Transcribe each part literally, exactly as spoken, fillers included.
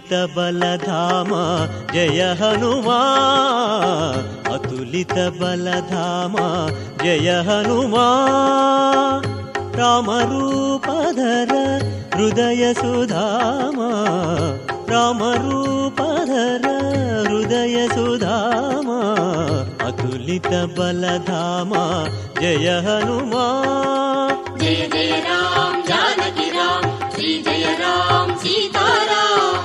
అతులిత బలధామ జయ హనుమా అతులిత బలధామ జయ హనుమా రామరూపధర హృదయ సుధామా రామరూపధర హృదయ సుధామా అతులిత బలధామ జయ హనుమా జయ జయ రామ జానకి రామ శ్రీ జయ రామ సీతారామ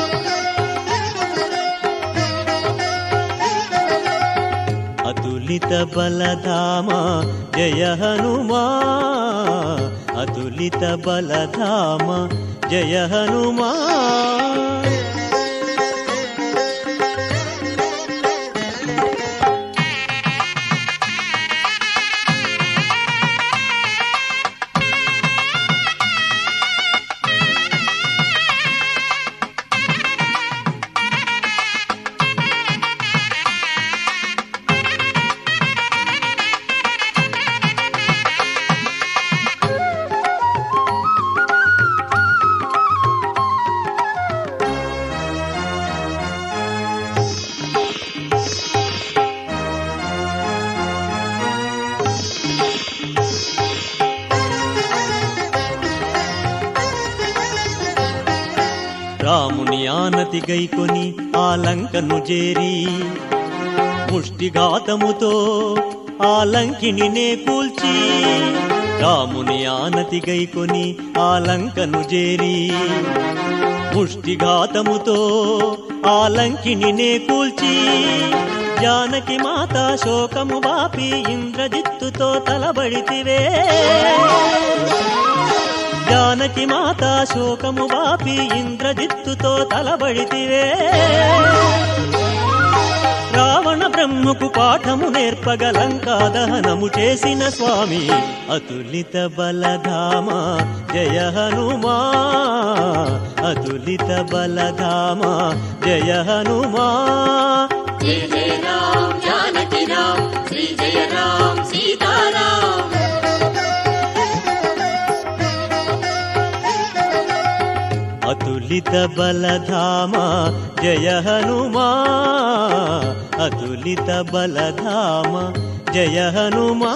అతులిత బలధామ జయ హనుమా అతులిత బలధామ జయ హనుమా రాముని ఆనతి గైకొని ఆ లంకను చేరి ముష్టిఘాతముతో ఆ లంకిని నే కూల్చి రాముని ఆనతి గైకొని ఆ లంకను చేరి ముష్టిఘాతముతో ఆ లంకిని నే కూల్చి జానకి మాత శోకము బాపి ఇంద్రజిత్తుతో తలబడితివే జానకి మాత శోకము బాపి ఇంద్రజిత్తుతో తలబడితివే రావణ బ్రహ్మకు పాఠము నేర్పగ లంకా దహనము చేసిన స్వామి అతులిత బలధామ జయ హనుమా అతులిత బలధామ జయ హనుమా జయ జయ రామ జానకి రామ శ్రీ జయ రామ సీతారామ అతులిత బలధామ జయ హనుమా అతులిత బలధామ జయ హనుమా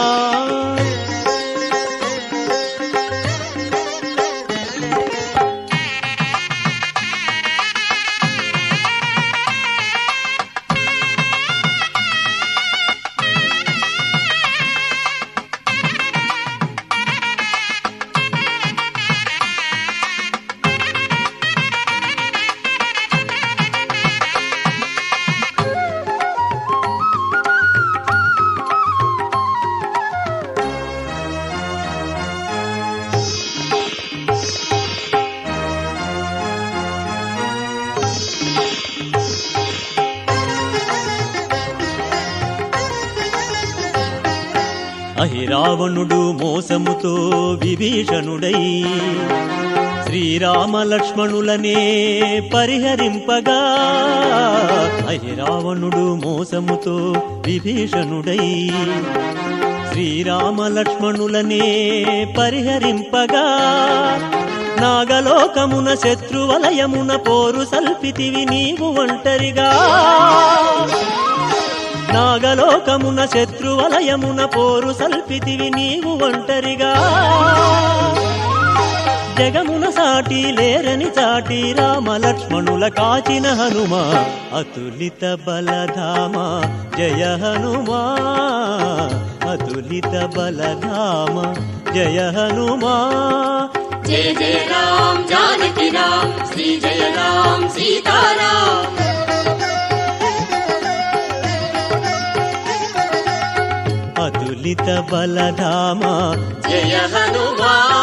అహిరావణుడు మోసముతో విభీషణుడై శ్రీరామ లక్ష్మణులనే పరిహరింపగా అహిరావణుడు మోసముతో విభీషణుడై శ్రీరామ లక్ష్మణులనే పరిహరింపగా నాగలోకమున శత్రువలయమున పోరు సల్పితివి నీవు ఒంటరిగా నాగలోకమున శత్రువలయమున పోరు సల్పితివి నీవు ఒంటరిగా జగమున సాటి లేరని చాటి రామ లక్ష్మణుల కాచిన హనుమా అతులిత బలధామ జయ హనుమా అతులిత బలధామ జయ హనుమా జయ జయ రామ జానకి రామ శ్రీ జయ రామ సీతారామ అతులిత బలధామ జయ హనుమా